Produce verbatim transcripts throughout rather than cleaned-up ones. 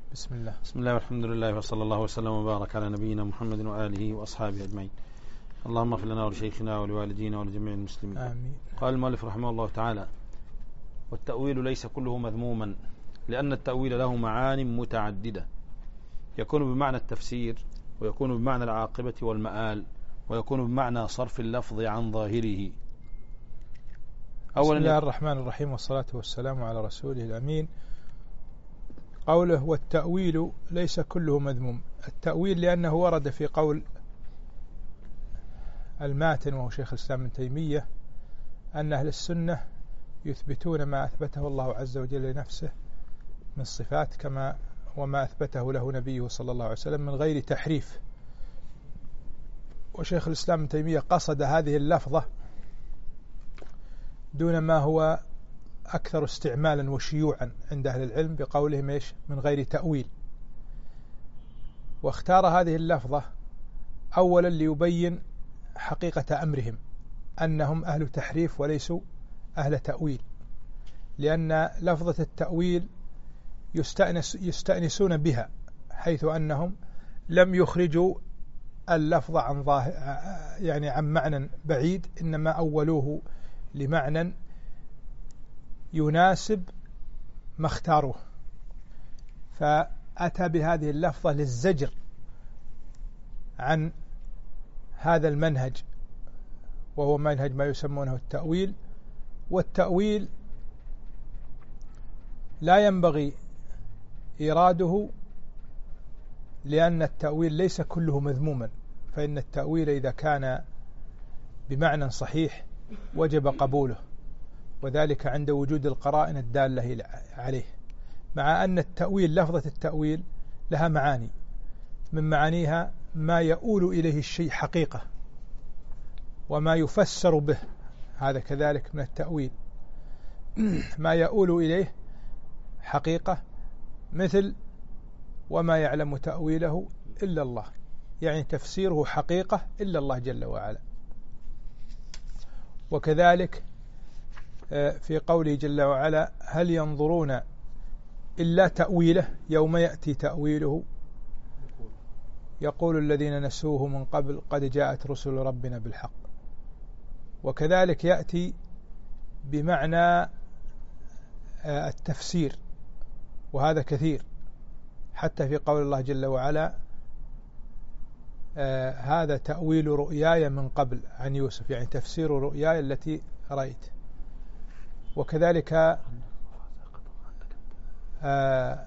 بسم الله. بسم الله والحمد لله وصلى الله وسلم وبارك على نبينا محمد وآله وأصحابه أجمعين. اللهم اغفر لنا ولشيخنا ولوالدينا ولجميع المسلمين. آمين. قال المؤلف رحمه الله تعالى: والتأويل ليس كله مذموما، لأن التأويل له معان متعددة، يكون بمعنى التفسير، ويكون بمعنى العاقبة والمآل، ويكون بمعنى صرف اللفظ عن ظاهره. بسم الله الرحمن الرحيم، والصلاة والسلام على رسوله الأمين. قوله والتأويل ليس كله مذموم، التأويل لأنه ورد في قول الماتن وهو شيخ الإسلام ابن تيمية أن أهل السنة يثبتون ما أثبته الله عز وجل لنفسه من صفات كما وما أثبته له نبيه صلى الله عليه وسلم من غير تحريف. وشيخ الإسلام ابن تيمية قصد هذه اللفظة دون ما هو أكثر استعمالا وشيوعا عند أهل العلم بقولهم إيش من غير تأويل، واختار هذه اللفظة أولا ليبين حقيقة أمرهم أنهم أهل تحريف وليسوا أهل تأويل، لأن لفظة التأويل يستأنس يستأنسون بها حيث أنهم لم يخرجوا اللفظ عن ظاهر يعني عن معنى بعيد، إنما أولوه لمعنى يناسب ما اختاروه، فأتى بهذه اللفظة للزجر عن هذا المنهج، وهو منهج ما يسمونه التأويل. والتأويل لا ينبغي إراده، لأن التأويل ليس كله مذموما، فإن التأويل إذا كان بمعنى صحيح وجب قبوله، وذلك عند وجود القرائن الدالة عليه، مع أن التأويل لفظة التأويل لها معاني، من معانيها ما يؤول إليه الشيء حقيقة وما يفسر به، هذا كذلك من التأويل. ما يؤول إليه حقيقة مثل وما يعلم تأويله إلا الله، يعني تفسيره حقيقة إلا الله جل وعلا. وكذلك في قوله جل وعلا هل ينظرون إلا تأويله يوم يأتي تأويله يقول الذين نسوه من قبل قد جاءت رسل ربنا بالحق. وكذلك يأتي بمعنى التفسير، وهذا كثير، حتى في قول الله جل وعلا هذا تأويل رؤياي من قبل عن يوسف، يعني تفسير رؤياي التي رأيت. وكذلك آه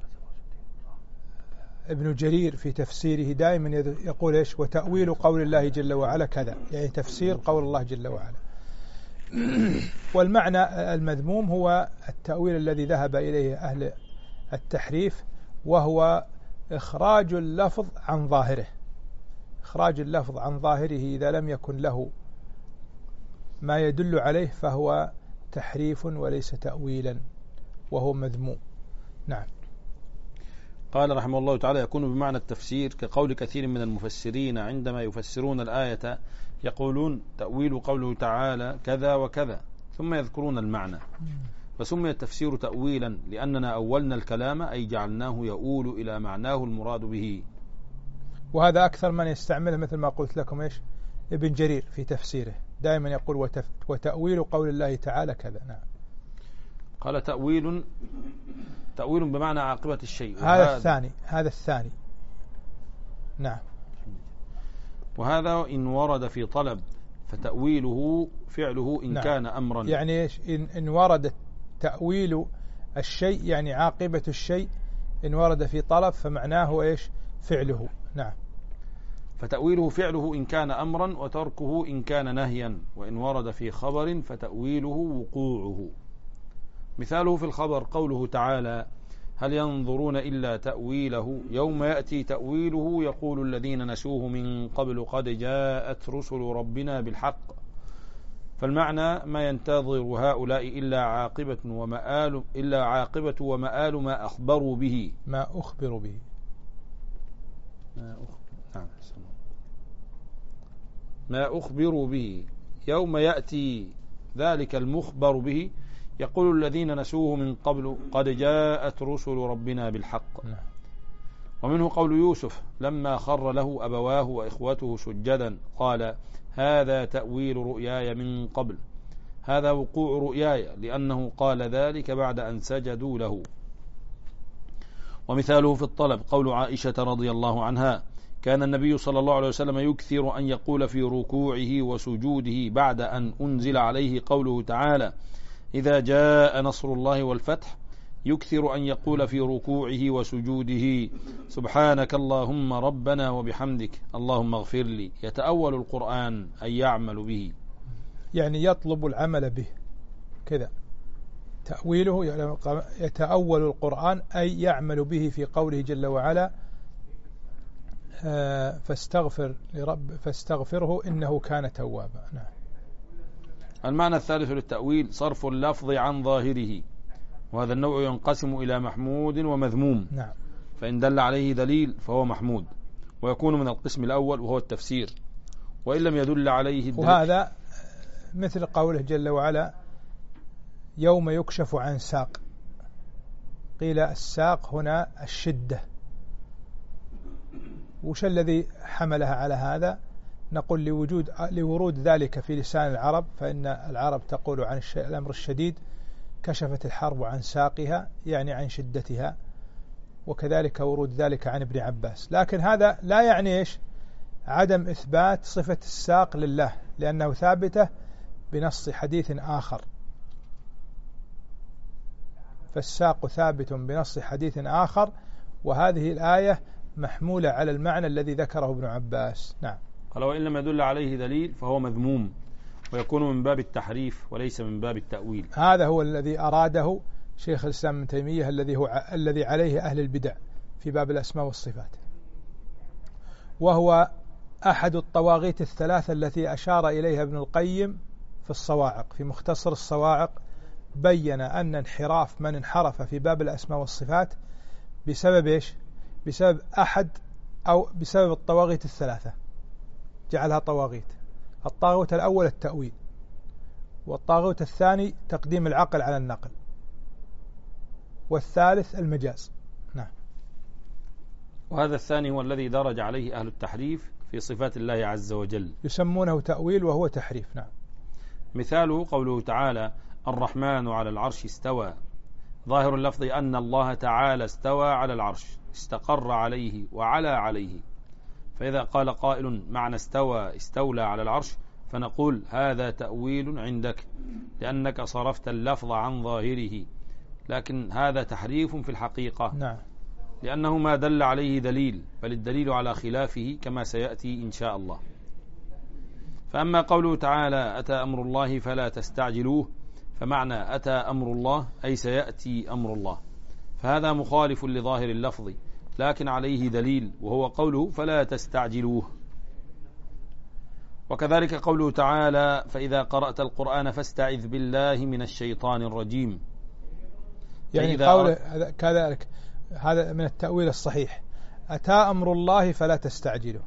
ابن جرير في تفسيره دائما يقول إيش وتأويل قول الله جل وعلا كذا، يعني تفسير قول الله جل وعلا. والمعنى المذموم هو التأويل الذي ذهب إليه أهل التحريف، وهو إخراج اللفظ عن ظاهره. إخراج اللفظ عن ظاهره إذا لم يكن له ما يدل عليه فهو تحريف وليس تأويلا، وهو مذموم. نعم. قال رحمه الله تعالى يكون بمعنى التفسير، كقول كثير من المفسرين عندما يفسرون الآية يقولون تأويل قوله تعالى كذا وكذا ثم يذكرون المعنى، فسمي التفسير تأويلا لأننا أولنا الكلام أي جعلناه يؤول إلى معناه المراد به. وهذا أكثر من يستعمله مثل ما قلت لكم إيش ابن جرير في تفسيره دائما يقول وتف... وتأويل قول الله تعالى كذا. نعم. قال تأويل تأويل بمعنى عاقبة الشيء، هذا الثاني هذا الثاني نعم. وهذا إن ورد في طلب فتأويله فعله إن نعم. كان أمرا، يعني إيش إن, إن ورد تأويل الشيء يعني عاقبة الشيء، إن ورد في طلب فمعناه إيش فعله. نعم. فتأويله فعله إن كان أمرا وتركه إن كان نهيا، وإن ورد في خبر فتأويله وقوعه. مثاله في الخبر قوله تعالى هل ينظرون إلا تأويله يوم يأتي تأويله يقول الذين نسوه من قبل قد جاءت رسل ربنا بالحق، فالمعنى ما ينتظر هؤلاء إلا عاقبة ومآل إلا عاقبة ومآل ما أخبروا به ما أخبروا به ما أخبر نعم. ما أخبروا به يوم يأتي ذلك المخبر به، يقول الذين نسوه من قبل قد جاءت رسل ربنا بالحق. ومنه قول يوسف لما خر له أبواه وإخوته سجدا قال هذا تأويل رؤياي من قبل، هذا وقوع رؤياي، لأنه قال ذلك بعد أن سجدوا له. ومثاله في الطلب قول عائشة رضي الله عنها كان النبي صلى الله عليه وسلم يكثر أن يقول في ركوعه وسجوده بعد أن أنزل عليه قوله تعالى إذا جاء نصر الله والفتح، يكثر أن يقول في ركوعه وسجوده سبحانك اللهم ربنا وبحمدك اللهم اغفر لي، يتأول القرآن أي يعمل به، يعني يطلب العمل به كذا. تأويله يتأول القرآن أي يعمل به في قوله جل وعلا فاستغفر لرب فاستغفره إنه كان توابا. نعم. المعنى الثالث للتأويل صرف اللفظ عن ظاهره، وهذا النوع ينقسم إلى محمود ومذموم. نعم. فإن دل عليه دليل فهو محمود ويكون من القسم الأول وهو التفسير، وإن لم يدل عليه الدليل. وهذا مثل قوله جل وعلا يوم يكشف عن ساق، قيل الساق هنا الشدة. وش الذي حملها على هذا؟ نقول لوجود لورود ذلك في لسان العرب، فإن العرب تقول عن الأمر الشديد كشفت الحرب عن ساقها، يعني عن شدتها، وكذلك ورود ذلك عن ابن عباس. لكن هذا لا يعني إيش؟ عدم إثبات صفة الساق لله، لأنه ثابتة بنص حديث آخر، فالساق ثابت بنص حديث آخر، وهذه الآية محمولة على المعنى الذي ذكره ابن عباس. نعم. قال وإن لم يدل عليه دليل فهو مذموم ويكون من باب التحريف وليس من باب التأويل. هذا هو الذي أراده شيخ الإسلام ابن تيمية، الذي هو الذي عليه أهل البدع في باب الأسماء والصفات، وهو أحد الطواغيت الثلاثة التي أشار إليها ابن القيم في الصواعق، في مختصر الصواعق بين أن انحراف من انحرف في باب الأسماء والصفات بسبب إيش؟ بسبب أحد أو بسبب الطواغيت الثلاثة، جعلها طواغيت. الطاغوت الأول التأويل، والطاغوت الثاني تقديم العقل على النقل، والثالث المجاز. نعم. وهذا الثاني هو الذي درج عليه أهل التحريف في صفات الله عز وجل، يسمونه تأويل وهو تحريف. نعم. مثاله قوله تعالى الرحمن على العرش استوى، ظاهر اللفظ أن الله تعالى استوى على العرش، استقر عليه وعلى عليه. فإذا قال قائل معنى استوى استولى على العرش فنقول هذا تأويل عندك لأنك صرفت اللفظ عن ظاهره، لكن هذا تحريف في الحقيقة. نعم. لأنه ما دل عليه دليل، بل الدليل على خلافه كما سيأتي إن شاء الله. فأما قوله تعالى أتى أمر الله فلا تستعجلوه، فمعنى أتى أمر الله أي سيأتي أمر الله، فهذا مخالف لظاهر اللفظ لكن عليه دليل، وهو قوله فلا تستعجلوه. وكذلك قوله تعالى فإذا قرأت القرآن فاستعذ بالله من الشيطان الرجيم، يعني قوله كذلك هذا من التأويل الصحيح. أتى أمر الله فلا تستعجلوه،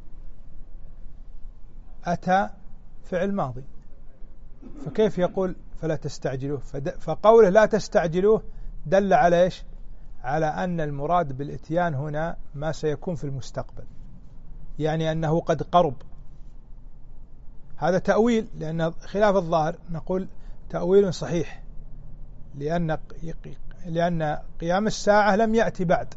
أتى فعل ماضي، فكيف يقول فلا تستعجلوه؟ فقوله لا تستعجلوه دل على إيش؟ على أن المراد بالإتيان هنا ما سيكون في المستقبل، يعني أنه قد قرب. هذا تأويل، لأن خلاف الظاهر نقول تأويل صحيح، لأن لأن قيام الساعة لم يأتي بعد،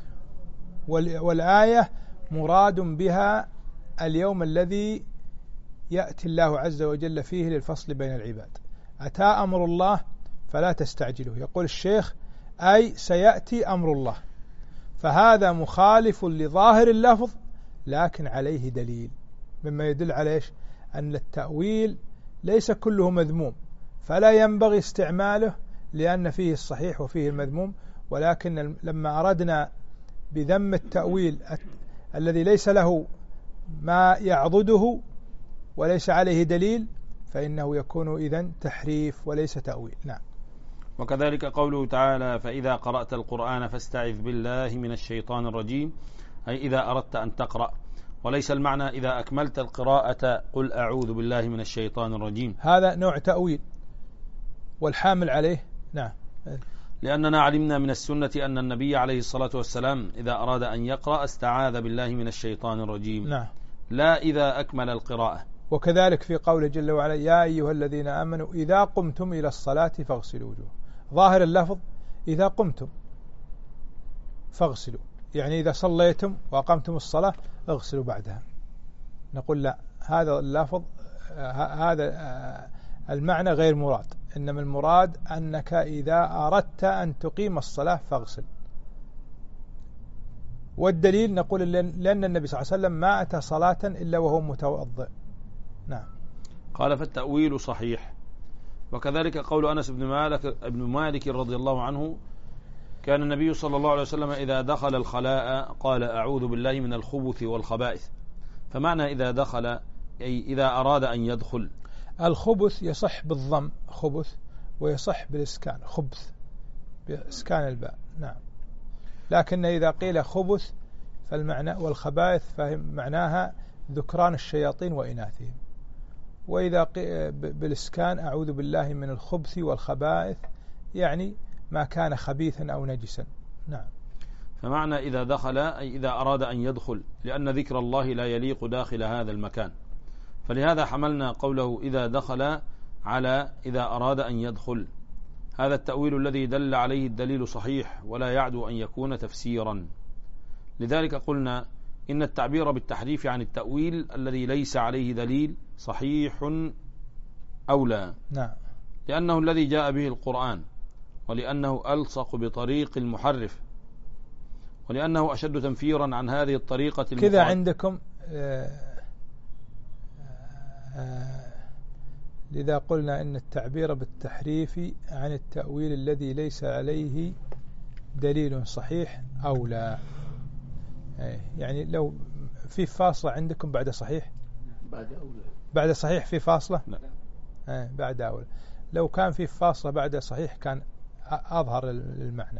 والآية مراد بها اليوم الذي يأتي الله عز وجل فيه للفصل بين العباد. أتى أمر الله فلا تستعجلوه، يقول الشيخ أي سيأتي أمر الله، فهذا مخالف لظاهر اللفظ لكن عليه دليل، مما يدل على إيش؟ أن التأويل ليس كله مذموم، فلا ينبغي استعماله لأن فيه الصحيح وفيه المذموم، ولكن لما أردنا بذم التأويل الذي ليس له ما يعضده وليس عليه دليل فإنه يكون إذن تحريف وليس تأويل. نعم. وكذلك قوله تعالى فإذا قرأت القرآن فاستعذ بالله من الشيطان الرجيم، أي إذا أردت أن تقرأ، وليس المعنى إذا أكملت القراءة قل أعوذ بالله من الشيطان الرجيم. هذا نوع تأويل، والحامل عليه نعم. لأننا علمنا من السنة أن النبي عليه الصلاة والسلام إذا أراد أن يقرأ استعاذ بالله من الشيطان الرجيم نعم. لا إذا أكمل القراءة. وكذلك في قوله جل وعلا يا أيها الذين آمنوا إذا قمتم إلى الصلاة فاغسلوا وجوهكم. ظاهر اللفظ إذا قمتم فاغسلوا، يعني إذا صليتم وأقمتم الصلاة اغسلوا بعدها. نقول لا، هذا اللفظ هذا المعنى غير مراد، إنما المراد أنك إذا أردت أن تقيم الصلاة فاغسل. والدليل نقول لأن النبي صلى الله عليه وسلم ما أتى صلاة إلا وهو متوضئ. نعم. قال فالتأويل صحيح. وكذلك قول أنس بن مالك, ابن مالك رضي الله عنه كان النبي صلى الله عليه وسلم إذا دخل الخلاء قال أعوذ بالله من الخبث والخبائث. فمعنى إذا دخل أي إذا أراد أن يدخل. الخبث يصح بالضم خبث، ويصح بالإسكان خبث بإسكان الباء. نعم. لكن إذا قيل خبث فالمعنى والخبائث فمعناها ذكران الشياطين وإناثهم، وإذا بالإسكان أعوذ بالله من الخبث والخبائث يعني ما كان خبيثا أو نجسا. نعم. فمعنى إذا دخل أي إذا أراد أن يدخل، لأن ذكر الله لا يليق داخل هذا المكان، فلهذا حملنا قوله إذا دخل على إذا أراد أن يدخل. هذا التأويل الذي دل عليه الدليل صحيح ولا يعدو أن يكون تفسيرا. لذلك قلنا إن التعبير بالتحريف عن التأويل الذي ليس عليه دليل صحيح أولى. نعم. لأنه الذي جاء به القرآن، ولأنه ألصق بطريق المحرف، ولأنه أشد تنفيرا عن هذه الطريقة كذا عندكم. آه آه لذا قلنا إن التعبير بالتحريف عن التأويل الذي ليس عليه دليل صحيح أولى. يعني لو في فاصلة عندكم بعد صحيح بعد أولى بعد صحيح في فاصلة لا. آه بعد أولى. لو كان في فاصلة بعد صحيح كان أظهر المعنى.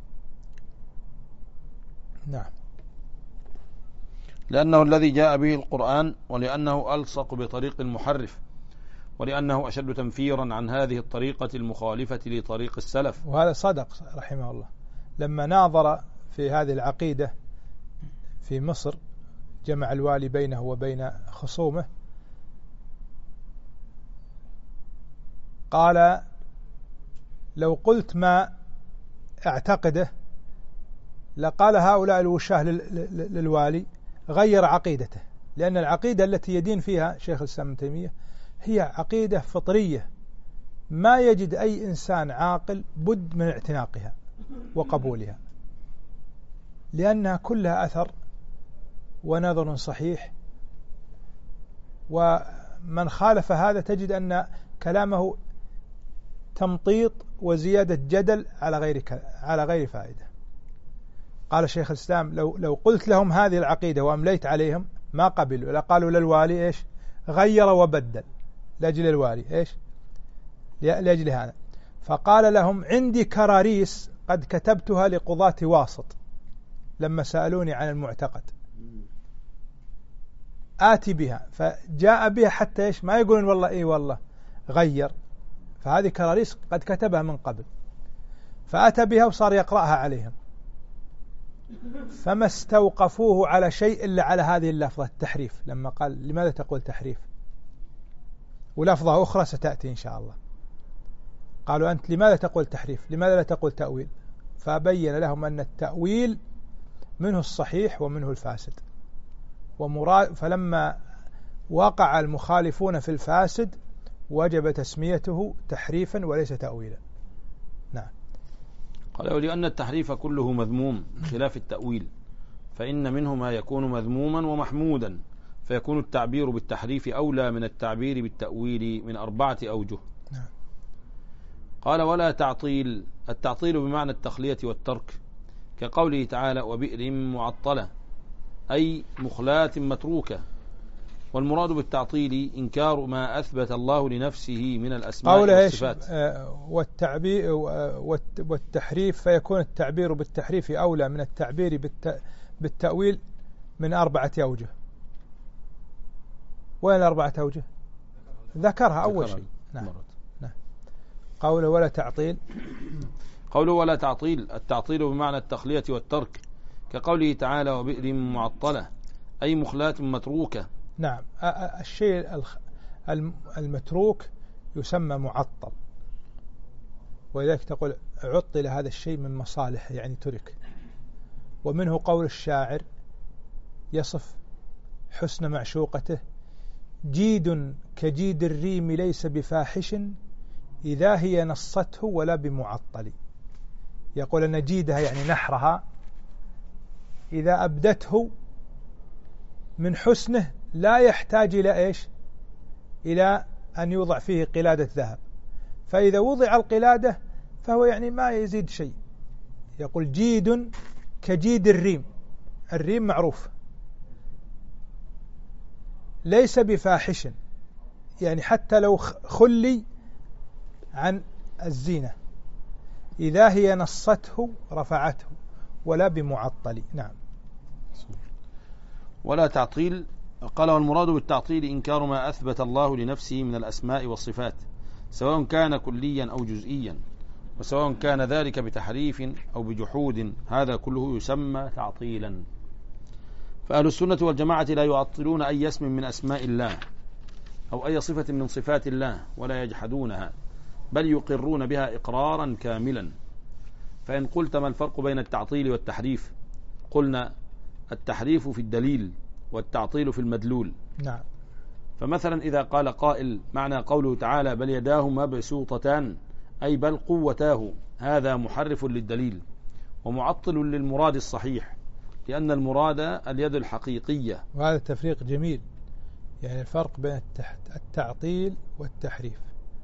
نعم. لأنه الذي جاء به القرآن، ولأنه ألصق بطريق المحرف، ولأنه أشد تنفيرا عن هذه الطريقة المخالفة لطريق السلف. وهذا صدق رحمه الله لما ناظر في هذه العقيدة في مصر، جمع الوالي بينه وبين خصومه، قال لو قلت ما اعتقده لقال هؤلاء الوشاه للوالي غير عقيدته، لأن العقيدة التي يدين فيها شيخ الإسلام ابن تيمية هي عقيدة فطرية ما يجد أي إنسان عاقل بد من اعتناقها وقبولها، لأنها كلها أثر ونظر صحيح، ومن خالف هذا تجد أن كلامه تمطيط وزيادة جدل على غير على غير فائدة. قال شيخ الإسلام لو لو قلت لهم هذه العقيدة وأمليت عليهم ما قبلوا، لا قالوا للوالي إيش غير وبدل لأجل الوالي إيش لأجل هذا. فقال لهم عندي كراريس قد كتبتها لقضاة واسط لما سألوني عن المعتقد آتي بها، فجاء بها حتى إيش ما يقولون والله إيه والله غير، فهذه كراريس قد كتبها من قبل، فأتى بها وصار يقرأها عليهم، فما استوقفوه على شيء إلا على هذه اللفظة التحريف، لما قال لماذا تقول تحريف، ولفظة أخرى ستأتي إن شاء الله. قالوا أنت لماذا تقول تحريف، لماذا لا تقول تأويل؟ فبين لهم أن التأويل منه الصحيح ومنه الفاسد، ومراد فلما وقع المخالفون في الفاسد وجب تسميته تحريفا وليس تأويلا. نعم. قال ولأن التحريف كله مذموم خلاف التأويل، فإن منه ما يكون مذموما ومحمودا، فيكون التعبير بالتحريف أولى من التعبير بالتأويل من أربعة أوجه. نعم. قال ولا تعطيل، التعطيل بمعنى التخلية والترك، كقوله تعالى وبئر معطلة أي مخلاة متروكة. والمراد بالتعطيل إنكار ما أثبت الله لنفسه من الأسماء والصفات. والتعبير والتحريف فيكون التعبير بالتحريف أولى من التعبير بالتأويل من أربعة أوجه. وين أربعة أوجه؟ ذكرها أول شيء. نعم. نعم. قوله ولا تعطيل. قوله ولا تعطيل، التعطيل بمعنى التخلية والترك، كقوله تعالى وبئر معطلة أي مخلاة متروكة. نعم، الشيء المتروك يسمى معطل، ولذلك تقول عطل هذا الشيء من مصالح، يعني ترك. ومنه قول الشاعر يصف حسن معشوقته: جيد كجيد الريم ليس بفاحش إذا هي نصته ولا بمعطل. يقول أن جيدها يعني نحرها إذا أبدته من حسنه لا يحتاج إلى إيش؟ إلى أن يوضع فيه قلادة ذهب، فإذا وضع القلادة فهو يعني ما يزيد شيء. يقول جيد كجيد الريم، الريم معروف، ليس بفاحش، يعني حتى لو خلي عن الزينة، إذا هي نصته رفعته ولا بمعطل. نعم. ولا تعطيل، قال والمراد بالتعطيل إنكار ما أثبت الله لنفسه من الأسماء والصفات، سواء كان كليا أو جزئيا، وسواء كان ذلك بتحريف أو بجحود، هذا كله يسمى تعطيلا. فأهل السنة والجماعة لا يعطلون أي اسم من أسماء الله أو أي صفة من صفات الله ولا يجحدونها، بل يقرون بها إقرارا كاملا. فإن قلت ما الفرق بين التعطيل والتحريف؟ قلنا التحريف في الدليل والتعطيل في المدلول. نعم. فمثلا إذا قال قائل معنى قوله تعالى بل يداه مبسوطتان أي بل قوتاه، هذا محرف للدليل ومعطل للمراد الصحيح، لأن المراد اليد الحقيقية. وهذا التفريق جميل، يعني الفرق بين التعطيل والتحريف.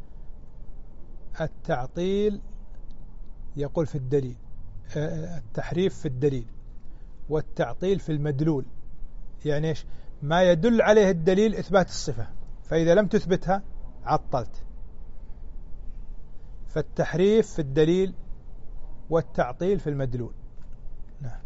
التعطيل يقول في الدليل، التحريف في الدليل، والتعطيل في المدلول. يعني إيش؟ ما يدل عليه الدليل إثبات الصفة، فإذا لم تثبتها عطلت. فالتحريف في الدليل والتعطيل في المدلول. نعم.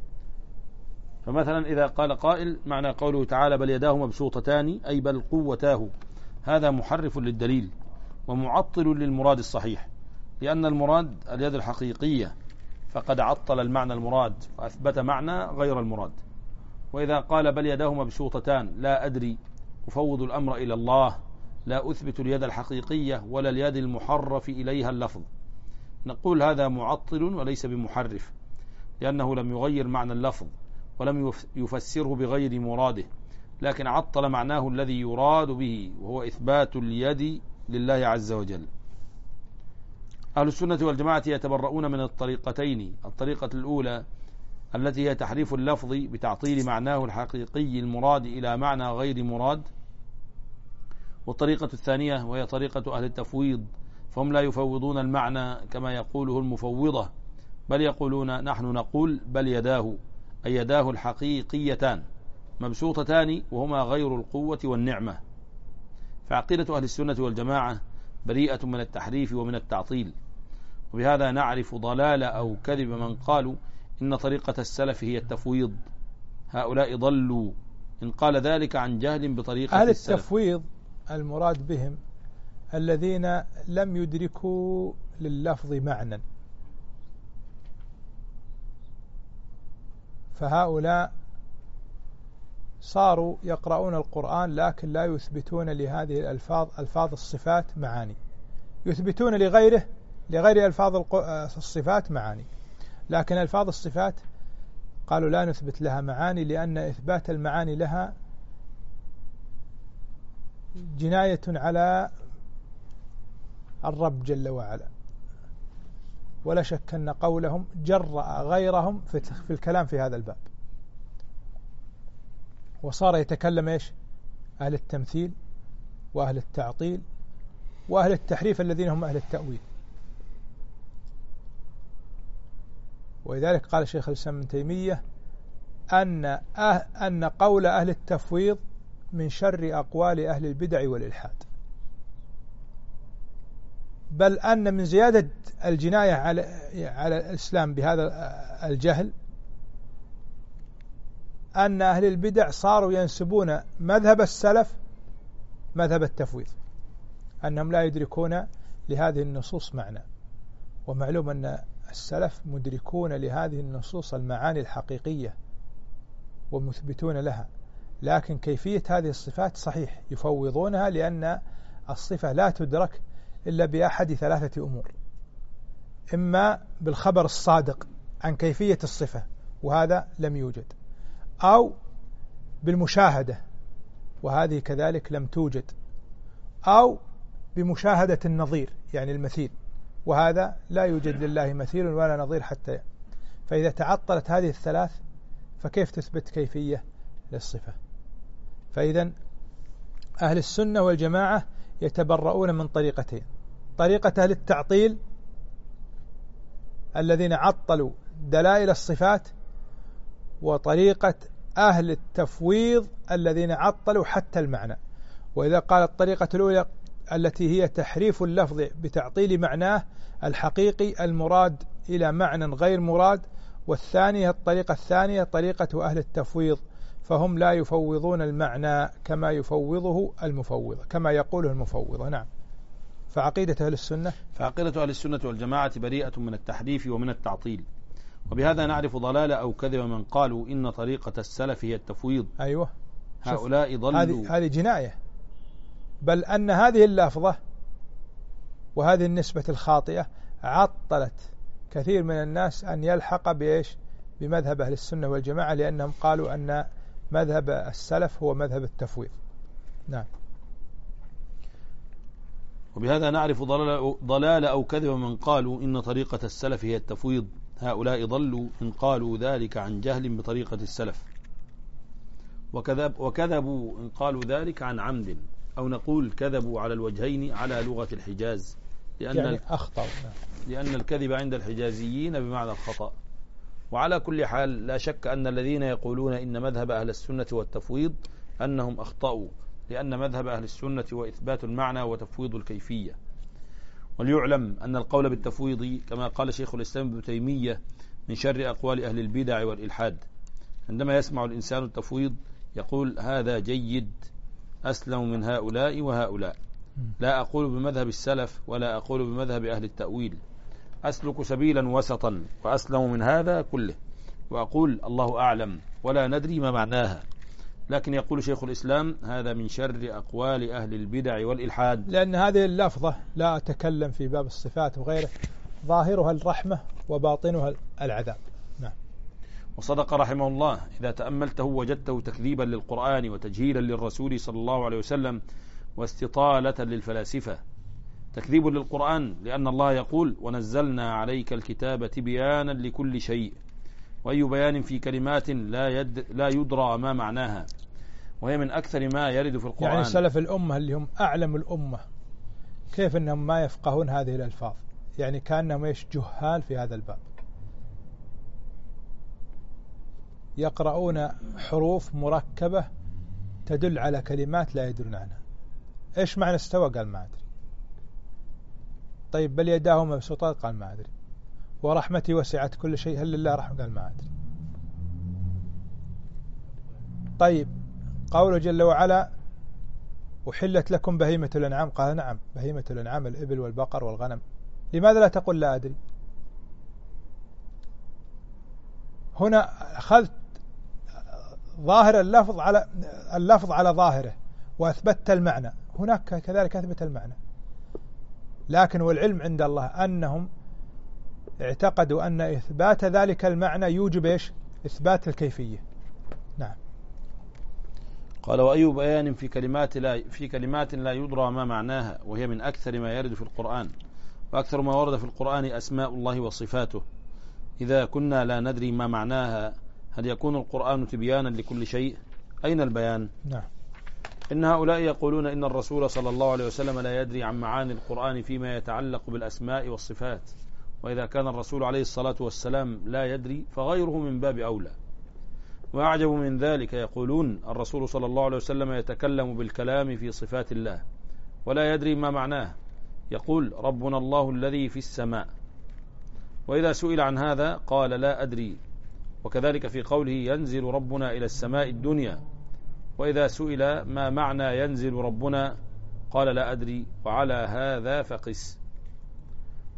فمثلا إذا قال قائل معنى قوله تعالى بل يداه مبسوطتان أي بل قوتاه، هذا محرف للدليل ومعطل للمراد الصحيح، لأن المراد اليد الحقيقية، فقد عطل المعنى المراد وأثبت معنى غير المراد. وإذا قال بل يداه مبسوطتان لا أدري، أفوض الأمر إلى الله، لا أثبت اليد الحقيقية ولا اليد المحرف إليها اللفظ، نقول هذا معطل وليس بمحرف، لأنه لم يغير معنى اللفظ ولم يفسره بغير مراده، لكن عطل معناه الذي يراد به، وهو إثبات اليد لله عز وجل. أهل السنة والجماعة يتبرؤون من الطريقتين: الطريقة الأولى التي هي تحريف اللفظ بتعطيل معناه الحقيقي المراد إلى معنى غير مراد، والطريقة الثانية وهي طريقة أهل التفويض، فهم لا يفوضون المعنى كما يقوله المفوضة، بل يقولون نحن نقول بل يداه أي يداه الحقيقيتان مبسوطتان، وهما غير القوة والنعمة. فعقيدة أهل السنة والجماعة بريئة من التحريف ومن التعطيل، وبهذا نعرف ضلال أو كذب من قالوا إن طريقة السلف هي التفويض، هؤلاء ضلوا إن قال ذلك عن جهل بطريقة أهل السلف. التفويض المراد بهم الذين لم يدركوا لللفظ معنى، فهؤلاء صاروا يقرؤون القرآن لكن لا يثبتون لهذه الألفاظ ألفاظ الصفات معاني، يثبتون لغيره لغير ألفاظ الصفات معاني، لكن ألفاظ الصفات قالوا لا نثبت لها معاني، لأن إثبات المعاني لها جناية على الرب جل وعلا، ولا شك أن قولهم جرأ غيرهم في الكلام في هذا الباب، وصار يتكلم إيش؟ أهل التمثيل وأهل التعطيل وأهل التحريف الذين هم أهل التأويل. ولذلك قال شيخ الإسلام ابن تيمية أن أه أن قول أهل التفويض من شر أقوال أهل البدع والإلحاد، بل أن من زيادة الجناية على على الإسلام بهذا الجهل أن أهل البدع صاروا ينسبون مذهب السلف مذهب التفويض، أنهم لا يدركون لهذه النصوص معنى، ومعلوم أن السلف مدركون لهذه النصوص المعاني الحقيقية ومثبتون لها، لكن كيفية هذه الصفات صحيح يفوضونها، لأن الصفة لا تدرك إلا بأحد ثلاثة أمور: إما بالخبر الصادق عن كيفية الصفة وهذا لم يوجد، أو بالمشاهدة وهذه كذلك لم توجد، أو بمشاهدة النظير يعني المثيل، وهذا لا يوجد لله مثيل ولا نظير حتى. فإذا تعطلت هذه الثلاث فكيف تثبت كيفية للصفة؟ فإذا أهل السنة والجماعة يتبرؤون من طريقتين: طريقة أهل التعطيل الذين عطلوا دلائل الصفات، وطريقة أهل التفويض الذين عطلوا حتى المعنى. وإذا قالت الطريقة الأولى التي هي تحريف اللفظ بتعطيل معناه الحقيقي المراد إلى معنى غير مراد، والثانية الطريقة الثانية طريقة أهل التفويض، فهم لا يفوضون المعنى كما يفوضه المفوض كما يقوله المفوض. نعم. فعقيدة أهل السنة فعقيدة أهل السنة والجماعة بريئة من التحريف ومن التعطيل، وبهذا نعرف ضلال أو كذب من قالوا إن طريقة السلف هي التفويض. أيوة، هؤلاء ضلوا. هذه هذه جناية، بل أن هذه اللافظة وهذه النسبة الخاطئة عطلت كثير من الناس أن يلحق بإيش؟ بمذهب أهل السنة والجماعة، لأنهم قالوا أن مذهب السلف هو مذهب التفويض. نعم. وبهذا نعرف ضلال, ضلال أو كذب من قالوا إن طريقة السلف هي التفويض. هؤلاء ضلوا إن قالوا ذلك عن جهل بطريقة السلف، وكذب وكذبوا إن قالوا ذلك عن عمد، أو نقول كذبوا على الوجهين على لغة الحجاز، لأن يعني أخطأ، لأن الكذب عند الحجازيين بمعنى الخطأ. وعلى كل حال لا شك أن الذين يقولون إن مذهب أهل السنة والتفويض أنهم أخطأوا، لأن مذهب أهل السنة وإثبات المعنى وتفويض الكيفية. وليعلم أن القول بالتفويض كما قال شيخ الإسلام ابن تيمية من شر أقوال أهل البدع والإلحاد. عندما يسمع الإنسان التفويض يقول هذا جيد، أسلم من هؤلاء وهؤلاء. لا أقول بمذهب السلف ولا أقول بمذهب أهل التأويل، أسلك سبيلا وسطا وأسلم من هذا كله، وأقول الله أعلم ولا ندري ما معناها. لكن يقول شيخ الإسلام هذا من شر أقوال أهل البدع والإلحاد، لأن هذه اللفظة لا أتكلم في باب الصفات وغيره ظاهرها الرحمة وباطنها العذاب. نعم. وصدق رحمه الله إذا تأملته وجدته تكذيبا للقرآن وتجهيلا للرسول صلى الله عليه وسلم واستطالة للفلاسفة. تكذيب للقرآن لأن الله يقول ونزلنا عليك الكتاب تبيانا لكل شيء، وأي بيان في كلمات لا, يد لا يدرى ما معناها، وهي من أكثر ما يرد في القرآن. يعني سلف الأمة اللي هم أعلم الأمة كيف أنهم ما يفقهون هذه الألفاظ؟ يعني كأنهم إيش؟ جهال في هذا الباب، يقرؤون حروف مركبة تدل على كلمات لا يدرون عنها. إيش معنى استوى؟ قال ما أدري. طيب بل يداه مبسوطان؟ قال ما أدري. ورحمتي وسعت كل شيء هل لله رحمة؟ قال ما أدري. طيب قوله جل وعلا أحلت لكم بهيمة الأنعام؟ قال نعم بهيمة الأنعام الإبل والبقر والغنم. لماذا لا تقول لا أدري؟ هنا أخذت ظاهر اللفظ على اللفظ على ظاهره وأثبتت المعنى، هناك كذلك أثبت المعنى. لكن والعلم عند الله أنهم اعتقدوا أن إثبات ذلك المعنى يوجب إيش؟ إثبات الكيفية. نعم. قال وأي بيان في كلمات لا في كلمات لا يدرى ما معناها، وهي من أكثر ما يرد في القرآن، وأكثر ما ورد في القرآن أسماء الله وصفاته. إذا كنا لا ندري ما معناها هل يكون القرآن تبيانا لكل شيء؟ أين البيان؟ نعم. إن هؤلاء يقولون إن الرسول صلى الله عليه وسلم لا يدري عن معاني القرآن فيما يتعلق بالأسماء والصفات، وإذا كان الرسول عليه الصلاة والسلام لا يدري فغيره من باب أولى. وأعجب من ذلك يقولون الرسول صلى الله عليه وسلم يتكلم بالكلام في صفات الله ولا يدري ما معناه، يقول ربنا الله الذي في السماء، وإذا سئل عن هذا قال لا أدري. وكذلك في قوله ينزل ربنا إلى السماء الدنيا، وإذا سئل ما معنى ينزل ربنا قال لا أدري. وعلى هذا فقس،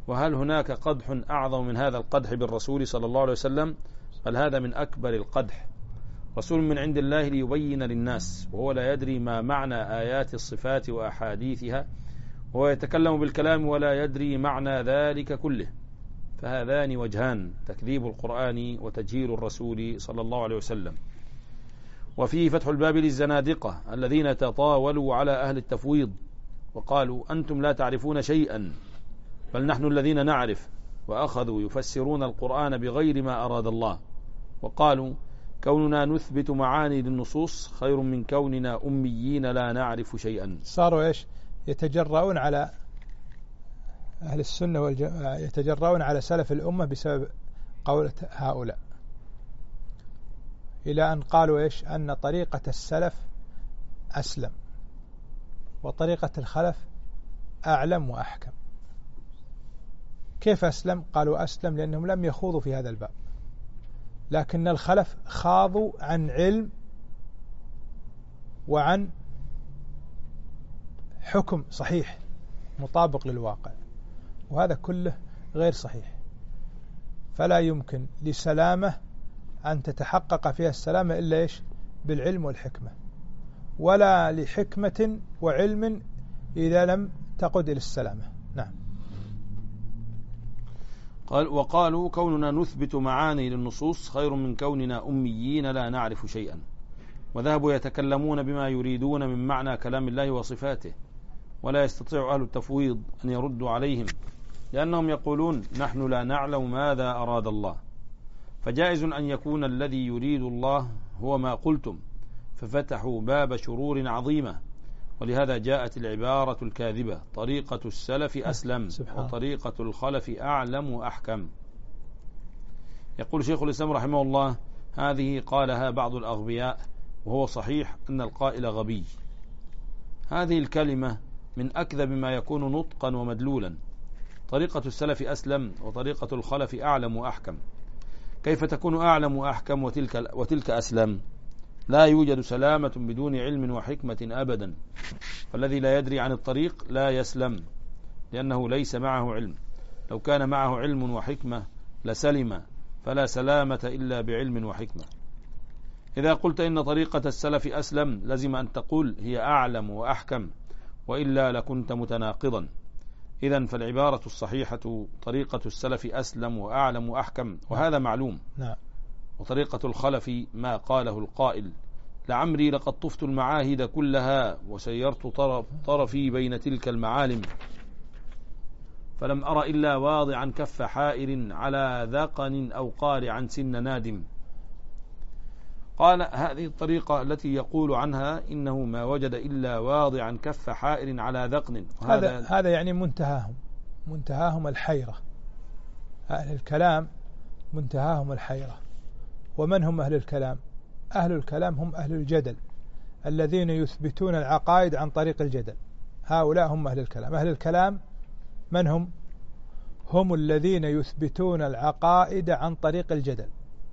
وهل هناك قدح أعظم من هذا القدح بالرسول صلى الله عليه وسلم؟ بل هذا من أكبر القدح، رسول من عند الله ليبين للناس، وهو لا يدري ما معنى آيات الصفات وأحاديثها، وهو يتكلم بالكلام ولا يدري معنى ذلك كله. فهذان وجهان: تكذيب القرآن وتجهيل الرسول صلى الله عليه وسلم. وفيه فتح الباب للزنادقة الذين تطاولوا على أهل التفويض وقالوا أنتم لا تعرفون شيئا بل نحن الذين نعرف، وأخذوا يفسرون القرآن بغير ما أراد الله، وقالوا كوننا نثبت معاني للنصوص خير من كوننا أميين لا نعرف شيئا. صاروا إيش يتجرؤون على أهل السنة والجماعة، يتجرؤون على سلف الأمة بسبب قولة هؤلاء، إلى أن قالوا إيش أن طريقة السلف أسلم وطريقة الخلف أعلم وأحكم. كيف أسلم؟ قالوا أسلم لأنهم لم يخوضوا في هذا الباب، لكن الخلف خاضوا عن علم وعن حكم صحيح مطابق للواقع، وهذا كله غير صحيح. فلا يمكن لسلامة أن تتحقق فيها السلامة إلا إيش بالعلم والحكمة، ولا لحكمة وعلم إذا لم تقد إلى السلامة. نعم. قال وقالوا كوننا نثبت معاني للنصوص خير من كوننا أميين لا نعرف شيئا، وذهبوا يتكلمون بما يريدون من معنى كلام الله وصفاته، ولا يستطيع أهل التفويض أن يردوا عليهم، لأنهم يقولون نحن لا نعلم ماذا أراد الله. فجائز أن يكون الذي يريد الله هو ما قلتم، ففتحوا باب شرور عظيمة. ولهذا جاءت العبارة الكاذبة طريقة السلف أسلم وطريقة الخلف أعلم وأحكم. يقول شيخ الإسلام رحمه الله هذه قالها بعض الأغبياء، وهو صحيح أن القائل غبي. هذه الكلمة من أكذب ما يكون نطقا ومدلولا. طريقة السلف أسلم وطريقة الخلف أعلم وأحكم. كيف تكون أعلم وأحكم وتلك, وتلك أسلم؟ لا يوجد سلامة بدون علم وحكمة أبدا. فالذي لا يدري عن الطريق لا يسلم، لأنه ليس معه علم. لو كان معه علم وحكمة لسلم، فلا سلامة إلا بعلم وحكمة. إذا قلت إن طريقة السلف أسلم لزم أن تقول هي أعلم وأحكم، وإلا لكنت متناقضا. إذن فالعبارة الصحيحة طريقة السلف أسلم وأعلم وأحكم، وهذا معلوم. نعم. وطريقة الخلف ما قاله القائل لعمري لقد طفت المعاهد كلها وسيرت طرف طرفي بين تلك المعالم، فلم أر إلا واضعا كف حائر على ذقن أو قارعا سن نادم. قال هذه الطريقة التي يقول عنها إنه ما وجد إلا واضعا كف حائر على ذقن، هذا هذا يعني منتهاهم منتهاهم الحيرة. أهل الكلام منتهاهم الحيرة. ومن هم أهل الكلام؟ أهل الكلام هم أهل الجدل الذين يثبتون العقائد عن طريق الجدل. هؤلاء هم أهل الكلام. أهل الكلام من هم؟ هم الذين يثبتون العقائد عن طريق الجدل.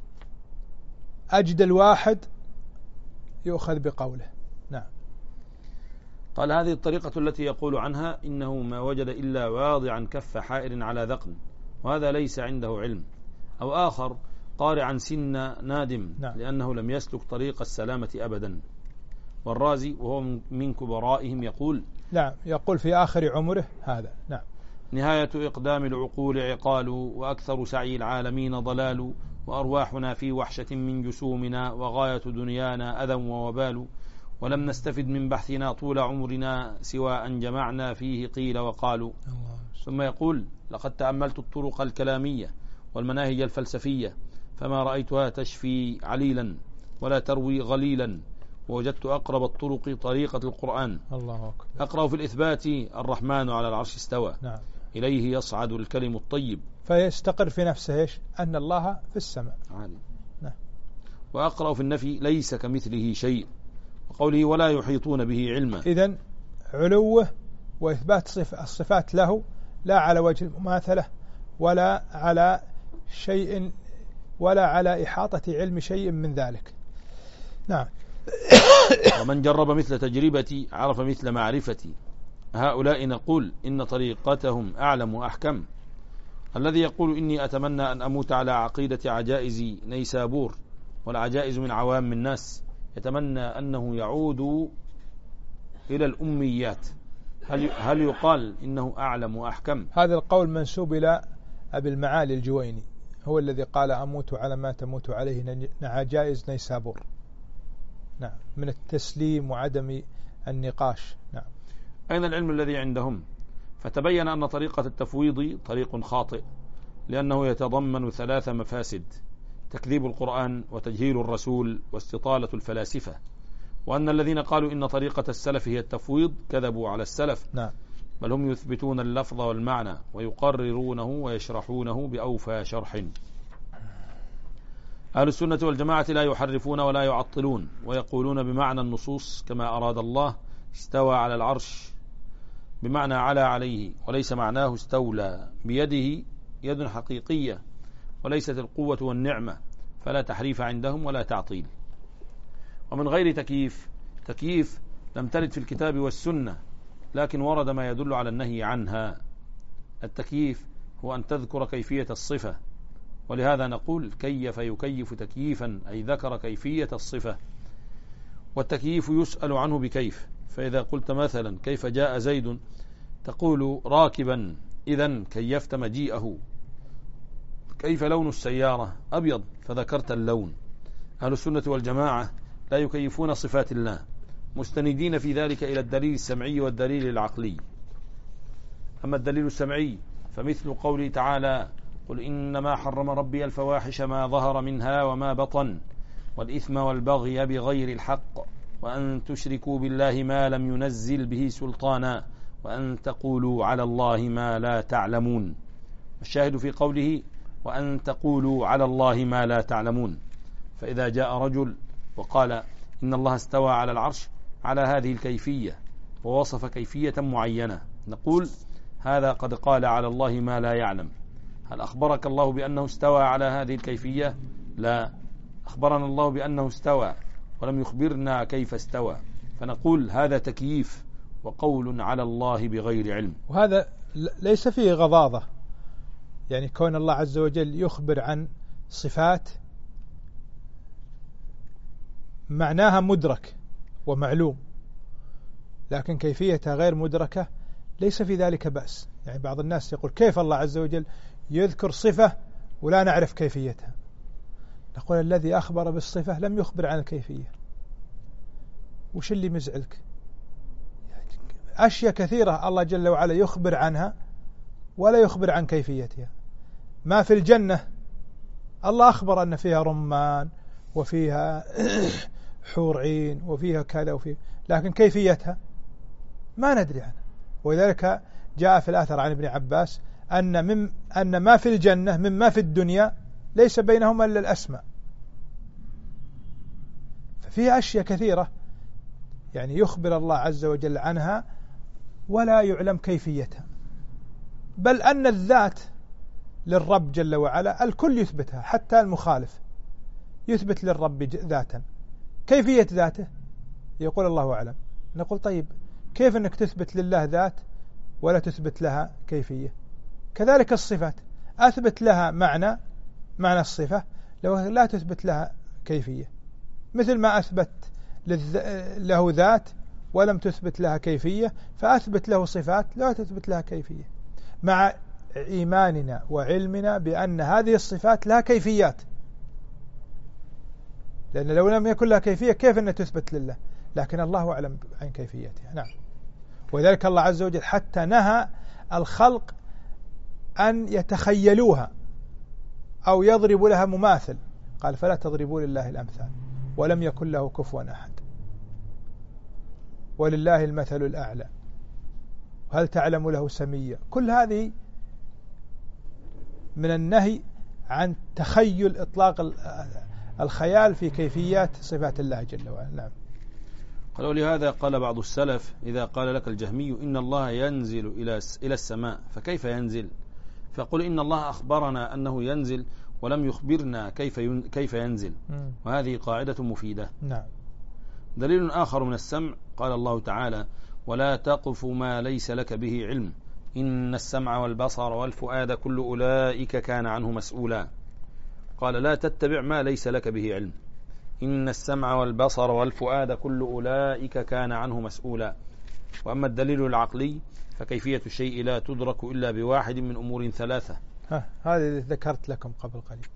أجدل واحد يؤخذ بقوله. نعم. قال هذه الطريقة التي يقول عنها إنه ما وجد إلا واضعا كف حائر على ذقن، وهذا ليس عنده علم. أو آخر قارعا سن نادم. نعم. لأنه لم يسلك طريق السلامة أبدا. والرازي وهو من كبرائهم يقول نعم يقول في آخر عمره هذا. نعم. نهاية إقدام العقول عقال، وأكثر سعي العالمين ضلال، وأرواحنا في وحشة من جسومنا، وغاية دنيانا أذى ووبال، ولم نستفد من بحثنا طول عمرنا سوى أن جمعنا فيه قيل وقالوا. الله. ثم يقول لقد تأملت الطرق الكلامية والمناهج الفلسفية فما رأيتها تشفي عليلا ولا تروي غليلا، ووجدت أقرب الطرق طريقة القرآن. الله أكبر. أقرأ في الإثبات الرحمن على العرش استوى. نعم. إليه يصعد الكلم الطيب، فيستقر في نفسه إيش؟ أن الله في السماء. عالي. نعم. وأقرأ في النفي ليس كمثله شيء، وقوله ولا يحيطون به علما. إذن علوه وإثبات صف الصفات له لا على وجه المماثلة ولا على شيء ولا على إحاطة علم شيء من ذلك. نعم. ومن جرب مثل تجربتي عرف مثل معرفتي. هؤلاء نقول إن طريقتهم أعلم وأحكم، الذي يقول إني أتمنى أن أموت على عقيدة عجائز نيسابور، والعجائز من عوام الناس، يتمنى أنه يعود إلى الأميات، هل هل يقال إنه أعلم وأحكم؟ هذا القول منسوب إلى أبي المعالي الجويني، هو الذي قال أموت على ما تموت عليه عجائز نيسابور. نعم، من التسليم وعدم النقاش. نعم. أين العلم الذي عندهم؟ فتبين أن طريقة التفويض طريق خاطئ، لأنه يتضمن ثلاث مفاسد: تكذيب القرآن، وتجهيل الرسول، واستطالة الفلاسفة. وأن الذين قالوا إن طريقة السلف هي التفويض كذبوا على السلف. نعم. بل هم يثبتون اللفظ والمعنى ويقررونه ويشرحونه بأوفى شرح. أهل السنة والجماعة لا يحرفون ولا يعطلون، ويقولون بمعنى النصوص كما أراد الله استوى على العرش بمعنى على عليه، وليس معناه استولى. بيده يد حقيقية وليست القوة والنعمة، فلا تحريف عندهم ولا تعطيل. ومن غير تكييف، تكييف لم ترد في الكتاب والسنة، لكن ورد ما يدل على النهي عنها. التكييف هو أن تذكر كيفية الصفة، ولهذا نقول كيف يكيف تكييفا، أي ذكر كيفية الصفة. والتكييف يسأل عنه بكيف، فإذا قلت مثلا كيف جاء زيد تقول راكبا، إذن كيفت مجيئه. كيف لون السيارة؟ أبيض، فذكرت اللون. أهل السنة والجماعة لا يكيفون صفات الله، مستندين في ذلك إلى الدليل السمعي والدليل العقلي. أما الدليل السمعي فمثل قوله تعالى: قل إنما حرم ربي الفواحش ما ظهر منها وما بطن والإثم والبغي بغير الحق وأن تشركوا بالله ما لم ينزل به سلطانا وأن تقولوا على الله ما لا تعلمون. الشاهد في قوله وأن تقولوا على الله ما لا تعلمون. فإذا جاء رجل وقال إن الله استوى على العرش على هذه الكيفية ووصف كيفية معينة، نقول هذا قد قال على الله ما لا يعلم. هل أخبرك الله بأنه استوى على هذه الكيفية؟ لا، أخبرنا الله بأنه استوى ولم يخبرنا كيف استوى، فنقول هذا تكييف وقول على الله بغير علم. وهذا ليس فيه غضاضة، يعني كون الله عز وجل يخبر عن صفات معناها مدرك ومعلوم، لكن كيفيتها غير مدركة، ليس في ذلك بأس. يعني بعض الناس يقول كيف الله عز وجل يذكر صفة ولا نعرف كيفيتها؟ نقول الذي أخبر بالصفة لم يخبر عن الكيفية. وش اللي مزعلك؟ أشياء كثيرة الله جل وعلا يخبر عنها ولا يخبر عن كيفيتها. ما في الجنة الله أخبر أن فيها رمان وفيها حور عين وفيها كذا وفيها، لكن كيفيتها ما ندري عنها. ولذلك جاء في الآثر عن ابن عباس أن, من أن ما في الجنة مما في الدنيا ليس بينهما إلا الأسماء. ففيها أشياء كثيرة يعني يخبر الله عز وجل عنها ولا يعلم كيفيتها، بل أن الذات للرب جل وعلا الكل يثبتها، حتى المخالف يثبت للرب ذاتا. كيفية ذاته يقول الله أعلم. نقول طيب كيف أنك تثبت لله ذات ولا تثبت لها كيفية؟ كذلك الصفات أثبت لها معنى معنى الصفة لو لا تثبت لها كيفية، مثل ما أثبت له ذات ولم تثبت لها كيفية، فأثبت له صفات لا تثبت لها كيفية، مع إيماننا وعلمنا بأن هذه الصفات لها كيفيات، لأن لو لم يكن لها كيفية كيف أن تثبت لله؟ لكن الله أعلم عن كيفيتها. نعم. وذلك الله عز وجل حتى نهى الخلق أن يتخيلوها أو يضربوا لها مماثل، قال فلا تضربوا لله الأمثال ولم يكن له كفوا أحد ولله المثل الأعلى هل تعلم له سميا. كل هذه من النهي عن تخيل إطلاق الخيال في كيفيات صفات الله جل وعلا. نعم. قالوا لهذا قال بعض السلف إذا قال لك الجهمي إن الله ينزل إلى إلى السماء فكيف ينزل؟ فقل إن الله أخبرنا أنه ينزل ولم يخبرنا كيف كيف ينزل. م. وهذه قاعدة مفيدة. نعم. دليل آخر من السمع قال الله تعالى ولا تقف ما ليس لك به علم إن السمع والبصر والفؤاد كل أولئك كان عنه مسؤولا. قال لا تتبع ما ليس لك به علم. إن السمع والبصر والفؤاد كل أولئك كان عنه مسؤولا. وأما الدليل العقلي فكيفية الشيء لا تدرك إلا بواحد من أمور ثلاثة. ها هذا ذكرت لكم قبل قليل.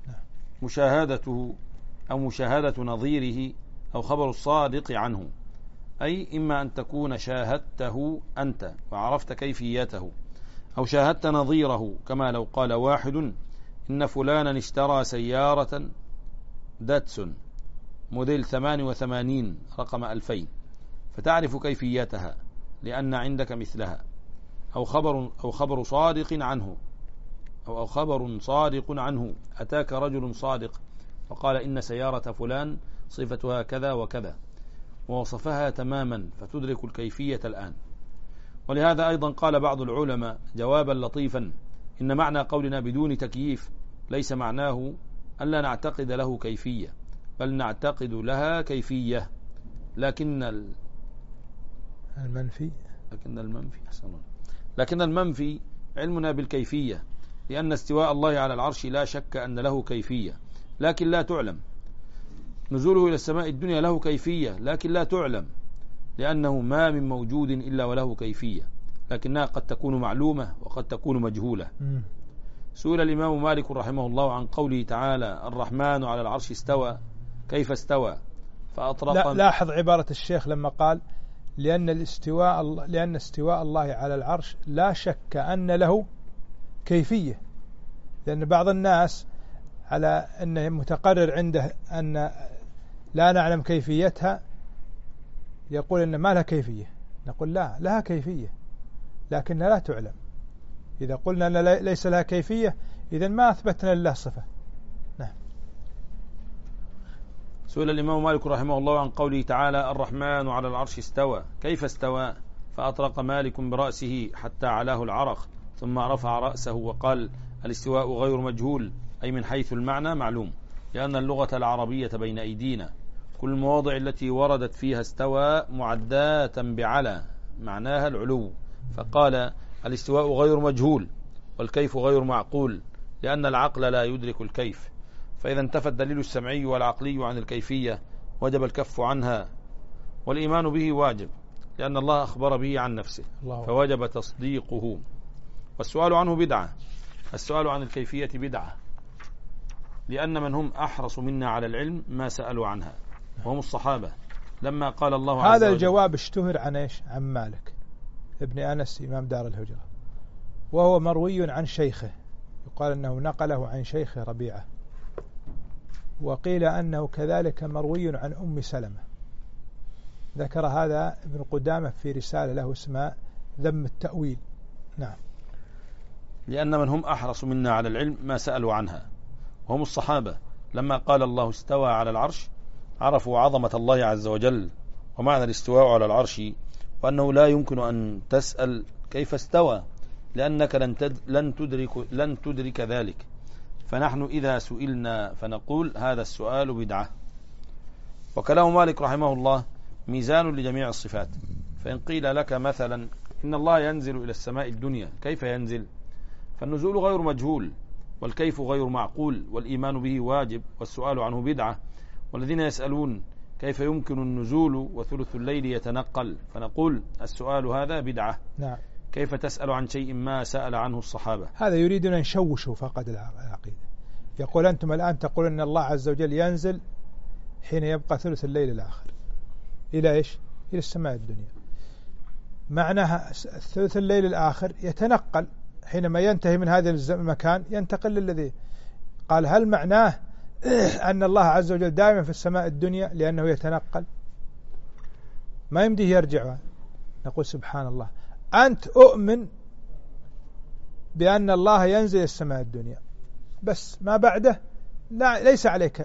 مشاهدته أو مشاهدة نظيره أو خبر الصادق عنه، أي إما أن تكون شاهدته أنت وعرفت كيفيته، أو شاهدت نظيره، كما لو قال واحد إن فلانا اشترى سيارة داتسون موديل ثمان وثمانين رقم ألفين، فتعرف كيفيتها لأن عندك مثلها. أو خبر أو خبر صادق عنه أو, أو خبر صادق عنه أتاك رجل صادق وقال إن سيارة فلان صفتها كذا وكذا ووصفها تماما، فتدرك الكيفية الآن. ولهذا أيضا قال بعض العلماء جوابا لطيفا إن معنى قولنا بدون تكييف ليس معناه ألا نعتقد له كيفية، بل نعتقد لها كيفية، لكن المنفي لكن المنفي حسنا لكن المنفي علمنا بالكيفية، لأن استواء الله على العرش لا شك أن له كيفية لكن لا تعلم. نزوله إلى السماء الدنيا له كيفية لكن لا تعلم، لأنه ما من موجود إلا وله كيفية، لكنها قد تكون معلومة وقد تكون مجهولة. م. سئل الإمام مالك رحمه الله عن قوله تعالى الرحمن على العرش استوى كيف استوى فأطرق. لا لاحظ عبارة الشيخ لما قال لأن الاستواء لأن استواء الله على العرش لا شك أن له كيفية، لأن بعض الناس على أنه متقرر عنده أن لا نعلم كيفيتها يقول إن ما لها كيفية. نقول لا، لها كيفية لكنها لا تعلم. إذا قلنا أن ليس لها كيفية إذن ما أثبتنا لله صفة. نعم. سئل الإمام مالك رحمه الله عن قوله تعالى الرحمن على العرش استوى كيف استوى فأطرق مالك برأسه حتى علاه العرق ثم رفع رأسه وقال الاستواء غير مجهول، أي من حيث المعنى معلوم، لأن اللغة العربية بين أيدينا كل المواضع التي وردت فيها استوى معداة بعلى معناها العلو، فقال الاستواء غير مجهول والكيف غير معقول، لأن العقل لا يدرك الكيف. فإذا انتفى الدليل السمعي والعقلي عن الكيفية وجب الكف عنها، والإيمان به واجب لأن الله أخبر به عن نفسه فوجب تصديقه. والسؤال عنه بدعة. السؤال عن الكيفية بدعة، لأن من هم أحرص منا على العلم ما سألوا عنها وهم الصحابة. لما قال الله عز وجل، هذا الجواب اشتهر عن إيش؟ عن مالك ابن أنس إمام دار الهجرة، وهو مروي عن شيخه، يقال أنه نقله عن شيخ ربيعة، وقيل أنه كذلك مروي عن أم سلمة. ذكر هذا ابن قدامة في رسالة له اسمها ذم التأويل. نعم. لأن من هم أحرص منا على العلم ما سألوا عنها وهم الصحابة. لما قال الله استوى على العرش عرفوا عظمة الله عز وجل ومعنى الاستواء على العرش، وأنه لا يمكن أن تسأل كيف استوى لأنك لن لن تدرك لن تدرك ذلك. فنحن إذا سئلنا فنقول هذا السؤال بدعة. وكلام مالك رحمه الله ميزان لجميع الصفات. فإن قيل لك مثلا إن الله ينزل إلى السماء الدنيا كيف ينزل؟ فالنزول غير مجهول والكيف غير معقول والإيمان به واجب والسؤال عنه بدعة. والذين يسألون كيف يمكن النزول وثلث الليل يتنقل، فنقول السؤال هذا بدعة. نعم. كيف تسأل عن شيء ما سأل عنه الصحابة؟ هذا يريدون أن يشوشوا فقد العقيدة. يقول أنتم الآن تقول أن الله عز وجل ينزل حين يبقى ثلث الليل الآخر إلى إيش؟ إلى السماء الدنيا. معناها ثلث الليل الآخر يتنقل، حينما ينتهي من هذا المكان ينتقل للذي. قال هل معناه أن الله عز وجل دائما في السماء الدنيا لأنه يتنقل؟ ما يمديه يرجع. نقول سبحان الله، أنت أؤمن بأن الله ينزل السماء الدنيا بس ما بعده لا ليس عليك.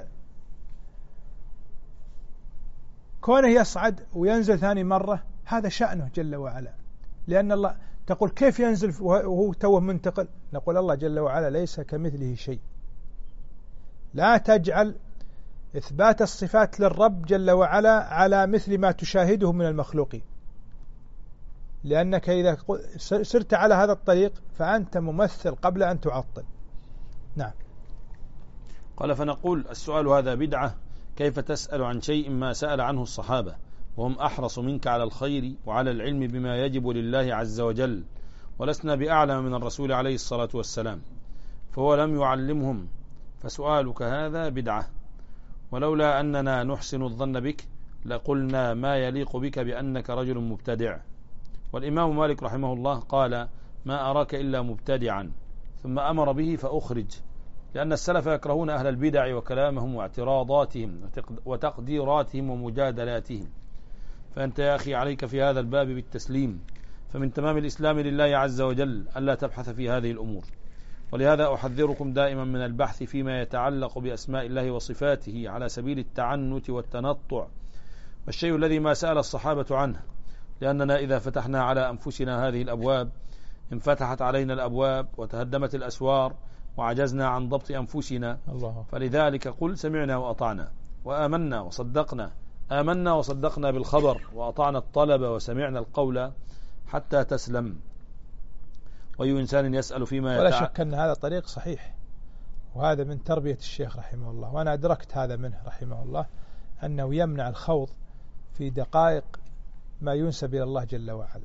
كونه يصعد وينزل ثاني مرة هذا شأنه جل وعلا، لأن الله تقول كيف ينزل وهو توه منتقل؟ نقول الله جل وعلا ليس كمثله شيء. لا تجعل إثبات الصفات للرب جل وعلا على مثل ما تشاهده من المخلوقين، لأنك إذا سرت على هذا الطريق فأنت ممثل قبل أن تعطل. نعم. قال فنقول السؤال هذا بدعة، كيف تسأل عن شيء ما سأل عنه الصحابة وهم أحرص منك على الخير وعلى العلم بما يجب لله عز وجل، ولسنا بأعلم من الرسول عليه الصلاة والسلام، فهو لم يعلمهم، فسؤالك هذا بدعة. ولولا أننا نحسن الظن بك لقلنا ما يليق بك بأنك رجل مبتدع. والإمام مالك رحمه الله قال ما أراك إلا مبتدعا، ثم أمر به فأخرج، لأن السلف يكرهون أهل البدع وكلامهم واعتراضاتهم وتقديراتهم ومجادلاتهم. فأنت يا أخي عليك في هذا الباب بالتسليم، فمن تمام الإسلام لله عز وجل ألا تبحث في هذه الأمور. ولهذا أحذركم دائما من البحث فيما يتعلق بأسماء الله وصفاته على سبيل التعنت والتنطع، والشيء الذي ما سأل الصحابة عنه، لأننا إذا فتحنا على أنفسنا هذه الأبواب انفتحت علينا الأبواب وتهدمت الأسوار وعجزنا عن ضبط أنفسنا. الله. فلذلك قل سمعنا وأطعنا وآمنا وصدقنا، آمنا وصدقنا بالخبر وأطعنا الطلب وسمعنا القول حتى تسلم. وأي إنسان يسأل فيما ولا شك أن هذا طريق صحيح، وهذا من تربية الشيخ رحمه الله، وأنا أدركت هذا منه رحمه الله، أنه يمنع الخوض في دقائق ما ينسب إلى الله جل وعلا،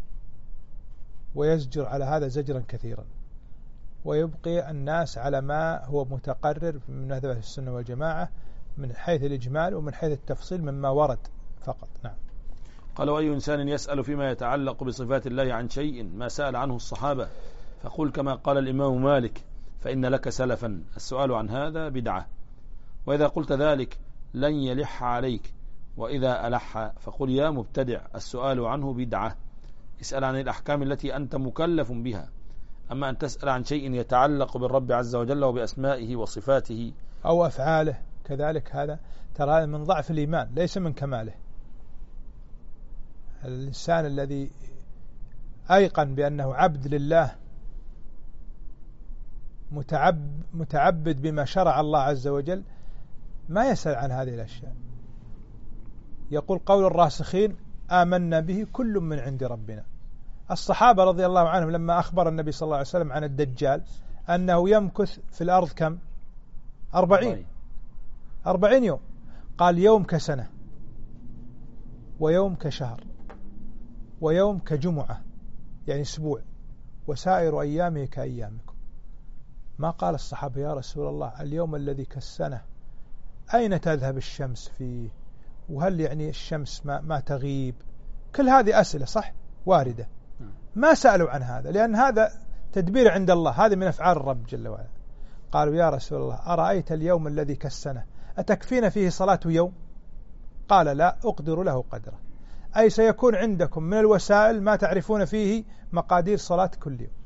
ويزجر على هذا زجرا كثيرا، ويبقي الناس على ما هو متقرر من مذهب السنة والجماعة من حيث الإجمال ومن حيث التفصيل مما ورد فقط. نعم. قال وأي إنسان يسأل فيما يتعلق بصفات الله عن شيء ما سأل عنه الصحابة فقل كما قال الإمام مالك فإن لك سلفا، السؤال عن هذا بدعة. وإذا قلت ذلك لن يلح عليك، وإذا ألح فقل يا مبتدع السؤال عنه بدعة. اسأل عن الأحكام التي أنت مكلف بها، أما أن تسأل عن شيء يتعلق بالرب عز وجل وبأسمائه وصفاته أو أفعاله كذلك، هذا ترى هذا من ضعف الإيمان ليس من كماله. الإنسان الذي أيقن بأنه عبد لله متعب متعبد بما شرع الله عز وجل ما يسأل عن هذه الأشياء. يقول قول الراسخين آمنا به كل من عند ربنا. الصحابة رضي الله عنهم لما أخبر النبي صلى الله عليه وسلم عن الدجال أنه يمكث في الأرض كم؟ أربعين أربعين يوم، قال يوم كسنة ويوم كشهر ويوم كجمعة، يعني أسبوع، وسائر أيامه كأيامكم. ما قال الصحابة يا رسول الله اليوم الذي كالسنة أين تذهب الشمس فيه، وهل يعني الشمس ما, ما تغيب؟ كل هذه أسئلة صح واردة، ما سألوا عن هذا لأن هذا تدبير عند الله، هذا من أفعال الرب جل وعلا. قالوا يا رسول الله أرأيت اليوم الذي كالسنة أتكفينا فيه صلاة يوم؟ قال لا أقدر له قدره، أي سيكون عندكم من الوسائل ما تعرفون فيه مقادير صلاة كل يوم،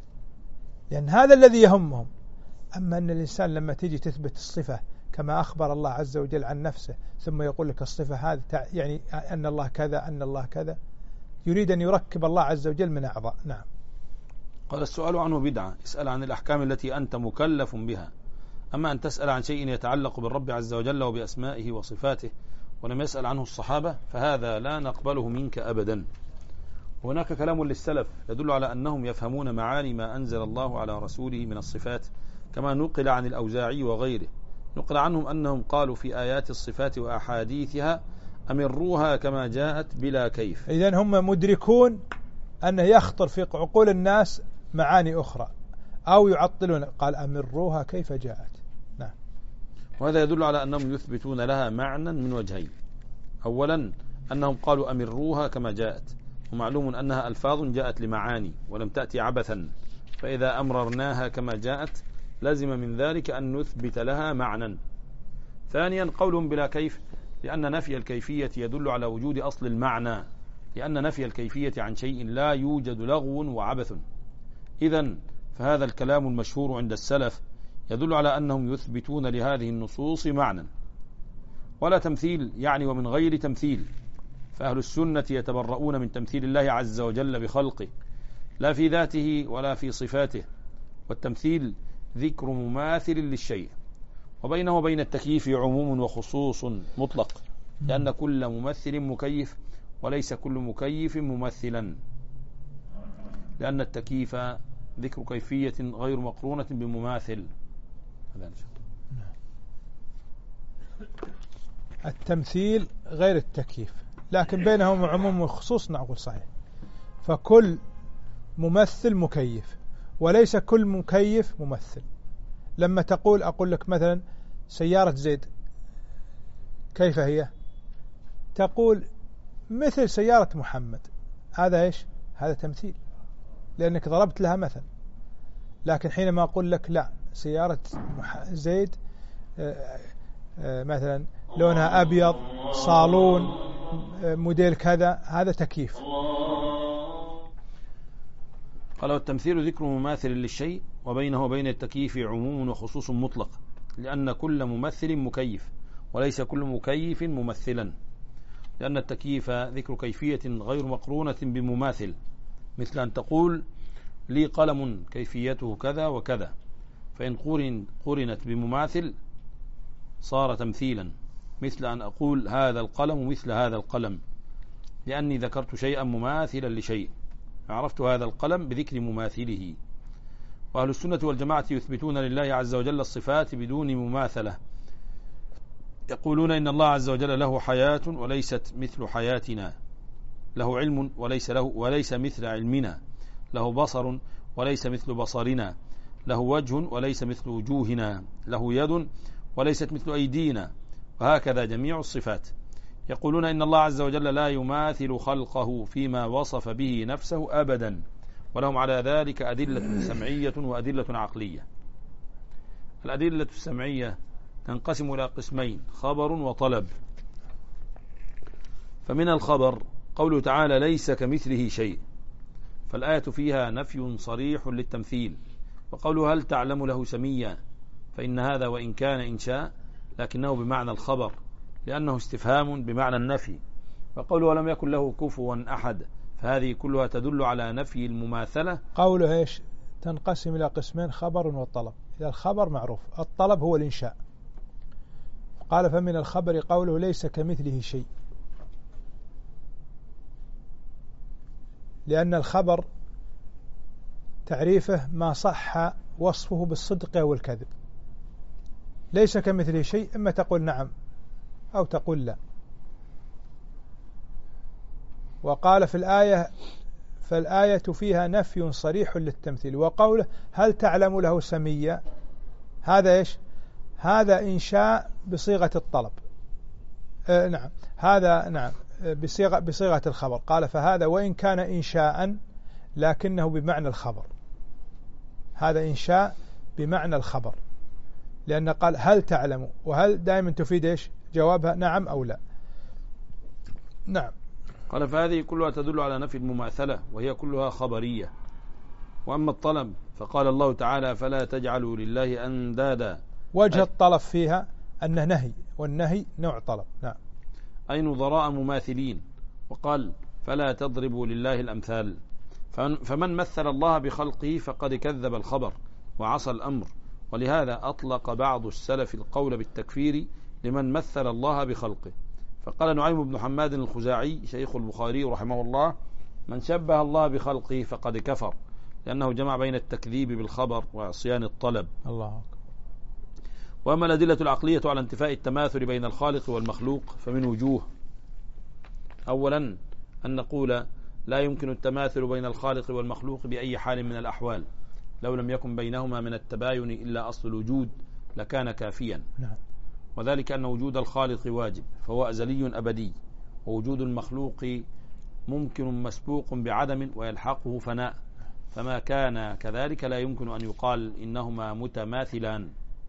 لأن هذا الذي يهمهم. أما أن الإنسان لما تيجي تثبت الصفة كما أخبر الله عز وجل عن نفسه ثم يقول لك الصفة هذه يعني أن الله كذا أن الله كذا، يريد أن يركب الله عز وجل من أعضاء. نعم. قال السؤال عنه بدعة، اسأل عن الأحكام التي أنت مكلف بها، أما أن تسأل عن شيء يتعلق بالرب عز وجل وبأسمائه وصفاته ولم يسأل عنه الصحابة فهذا لا نقبله منك أبدا. هناك كلام للسلف يدل على أنهم يفهمون معاني ما أنزل الله على رسوله من الصفات، كما نقل عن الأوزاعي وغيره، نقل عنهم أنهم قالوا في آيات الصفات وأحاديثها أمروها كما جاءت بلا كيف. إذن هم مدركون أنه يخطر في عقول الناس معاني أخرى أو يعطلون، قال أمروها كيف جاءت. نعم. وهذا يدل على أنهم يثبتون لها معنى من وجهين. أولا أنهم قالوا أمروها كما جاءت، ومعلوم أنها ألفاظ جاءت لمعاني ولم تأتي عبثا، فإذا أمررناها كما جاءت لازم من ذلك أن نثبت لها معنى. ثانيا قولهم بلا كيف، لأن نفي الكيفية يدل على وجود أصل المعنى، لأن نفي الكيفية عن شيء لا يوجد لغو وعبث. إذن فهذا الكلام المشهور عند السلف يدل على أنهم يثبتون لهذه النصوص معنى ولا تمثيل، يعني ومن غير تمثيل. فأهل السنة يتبرؤون من تمثيل الله عز وجل بخلقه لا في ذاته ولا في صفاته، والتمثيل ذكر مماثل للشيء، وبينه وبين التكييف عموم وخصوص مطلق، لأن كل ممثل مكيف وليس كل مكيف ممثلا. لأن التكييف ذكر كيفية غير مقرونة بمماثل. التمثيل غير التكييف، لكن بينهم عموم وخصوص نقول صحيح. فكل ممثل مكيف وليس كل مكيف ممثل. لما تقول أقول لك مثلا سيارة زيد كيف هي؟ تقول مثل سيارة محمد، هذا إيش؟ هذا تمثيل لأنك ضربت لها مثل. لكن حينما أقول لك لا سيارة زيد مثلا لونها أبيض صالون موديل كذا، هذا تكييف. قال والتمثيل ذكر مماثل للشيء وبينه وبين التكييف عموم وخصوص مطلق، لأن كل ممثل مكيف وليس كل مكيف ممثلا، لأن التكييف ذكر كيفية غير مقرونة بمماثل، مثل أن تقول لي قلم كيفيته كذا وكذا، فإن قرن قرنت بمماثل صار تمثيلا، مثل أن أقول هذا القلم مثل هذا القلم، لأني ذكرت شيئا مماثلا لشيء، عرفت هذا القلم بذكر مماثله. وأهل السنة والجماعة يثبتون لله عز وجل الصفات بدون مماثلة، يقولون إن الله عز وجل له حياة وليست مثل حياتنا، له علم وليس له وليس مثل علمنا، له بصر وليس مثل بصرنا، له وجه وليس مثل وجوهنا، له يد وليست مثل أيدينا، وهكذا جميع الصفات. يقولون إن الله عز وجل لا يماثل خلقه فيما وصف به نفسه أبدا، ولهم على ذلك أدلة سمعية وأدلة عقلية. الأدلة السمعية تنقسم إلى قسمين: خبر وطلب. فمن الخبر قوله تعالى ليس كمثله شيء، فالآية فيها نفي صريح للتمثيل. وقوله هل تعلم له سميا، فإن هذا وإن كان إنشاء لكنه بمعنى الخبر، لأنه استفهام بمعنى النفي. وقوله ولم يكن له كفوا أحد، فهذه كلها تدل على نفي المماثلة. قوله إيش؟ تنقسم إلى قسمين: خبر وطلب. إذا الخبر معروف، الطلب هو الإنشاء. قال فمن الخبر قوله ليس كمثله شيء، لأن الخبر تعريفه ما صح وصفه بالصدق والكذب. ليس كمثله شيء، إما تقول نعم أو تقول لا. وقال في الآية فالآية فيها نفي صريح للتمثيل. وقوله هل تعلم له سميا، هذا إيش؟ هذا إنشاء بصيغة الطلب. آه نعم هذا نعم بصيغة, بصيغة الخبر. قال فهذا وإن كان إنشاء لكنه بمعنى الخبر، هذا إنشاء بمعنى الخبر، لأن قال هل تعلم، وهل دائما تفيد إيش؟ جوابها نعم أو لا. نعم. قال فهذه كلها تدل على نفي المماثلة، وهي كلها خبرية. وأما الطلب فقال الله تعالى فلا تجعلوا لله أندادا. وجه الطلب فيها أنه نهي، والنهي نوع طلب. نعم. أي نظراء مماثلين. وقال فلا تضربوا لله الأمثال، فمن مثل الله بخلقه فقد كذب الخبر وعصى الأمر. ولهذا أطلق بعض السلف القول بالتكفير لمن مثل الله بخلقه. فقال نعيم بن حماد الخزاعي شيخ البخاري رحمه الله من شبه الله بخلقه فقد كفر، لأنه جمع بين التكذيب بالخبر وعصيان الطلب. الله أكبر. وأما الأدلة العقلية على انتفاء التماثل بين الخالق والمخلوق فمن وجوه: أولا أن نقول لا يمكن التماثل بين الخالق والمخلوق بأي حال من الأحوال، لو لم يكن بينهما من التباين إلا أصل الوجود لكان كافيا. نعم. وذلك أن وجود الخالق واجب فهو أزلي أبدي، ووجود المخلوق ممكن مسبوق بعدم ويلحقه فناء، فما كان كذلك لا يمكن أن يقال إنهما متماثلان.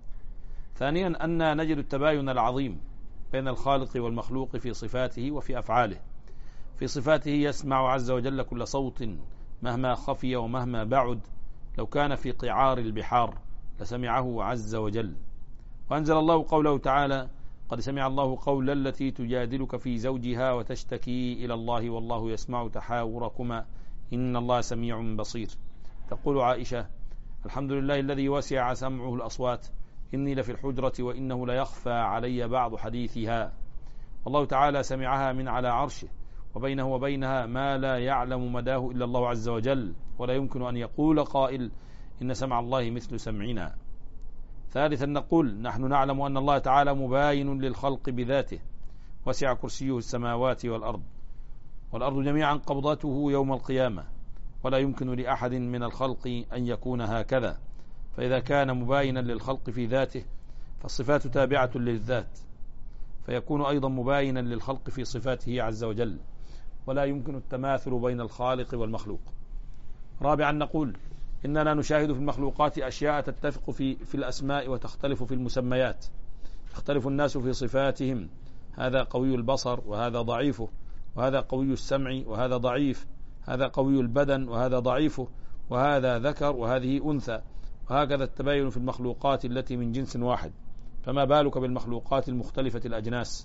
ثانيا أن نجد التباين العظيم بين الخالق والمخلوق في صفاته وفي أفعاله. في صفاته يسمع عز وجل كل صوت مهما خفي ومهما بعد، لو كان في قعار البحار لسمعه عز وجل. وأنزل الله قوله تعالى قد سمع الله قول التي تجادلك في زوجها وتشتكي إلى الله والله يسمع تحاوركما إن الله سميع بصير. تقول عائشة الحمد لله الذي وسع سمعه الأصوات، إني لفي الحجرة وإنه ليخفى علي بعض حديثها. والله تعالى سمعها من على عرشه، وبينه وبينها ما لا يعلم مداه إلا الله عز وجل، ولا يمكن أن يقول قائل إن سمع الله مثل سمعنا. ثالثا نقول نحن نعلم أن الله تعالى مباين للخلق بذاته، وسع كرسيه السماوات والأرض، والأرض جميعا قبضته يوم القيامة، ولا يمكن لأحد من الخلق أن يكون هكذا. فإذا كان مباينا للخلق في ذاته فالصفات تابعة للذات، فيكون أيضا مباينا للخلق في صفاته عز وجل، ولا يمكن التماثل بين الخالق والمخلوق. رابعا نقول إننا نشاهد في المخلوقات أشياء تتفق في, في الأسماء وتختلف في المسميات، يختلف الناس في صفاتهم، هذا قوي البصر وهذا ضعيفه، وهذا قوي السمع وهذا ضعيف، هذا قوي البدن وهذا ضعيفه، وهذا ذكر وهذه أنثى، وهكذا التباين في المخلوقات التي من جنس واحد، فما بالك بالمخلوقات المختلفة الأجناس؟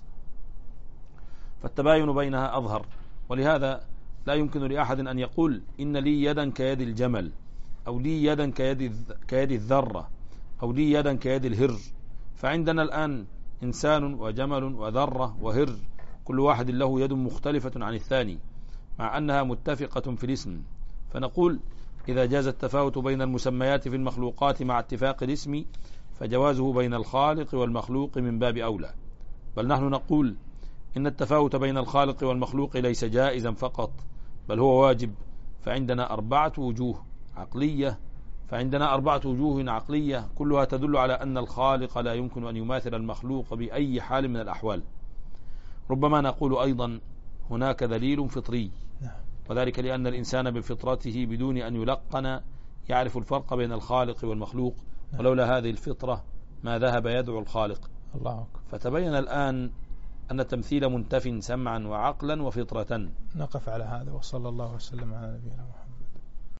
فالتباين بينها أظهر. ولهذا لا يمكن لأحد أن يقول إن لي يدا كيد الجمل، أو لي يدا كيد كيد الذرة، أو لي يدا كيد الهر. فعندنا الآن إنسان وجمل وذرة وهر، كل واحد له يد مختلفة عن الثاني مع أنها متفقة في الاسم. فنقول إذا جاز التفاوت بين المسميات في المخلوقات مع اتفاق الاسم فجوازه بين الخالق والمخلوق من باب أولى. بل نحن نقول إن التفاوت بين الخالق والمخلوق ليس جائزا فقط، بل هو واجب. فعندنا أربعة وجوه عقلية فعندنا أربعة وجوه عقلية كلها تدل على أن الخالق لا يمكن أن يماثل المخلوق بأي حال من الأحوال. ربما نقول أيضا هناك دليل فطري، وذلك لأن الإنسان بفطرته بدون أن يلقن يعرف الفرق بين الخالق والمخلوق، ولولا هذه الفطرة ما ذهب يدعو الخالق. الله أكبر. فتبين الآن أن التمثيل منتف سمعا وعقلا وفطرة. نقف على هذا، وصلى الله وسلم على نبينا محمد.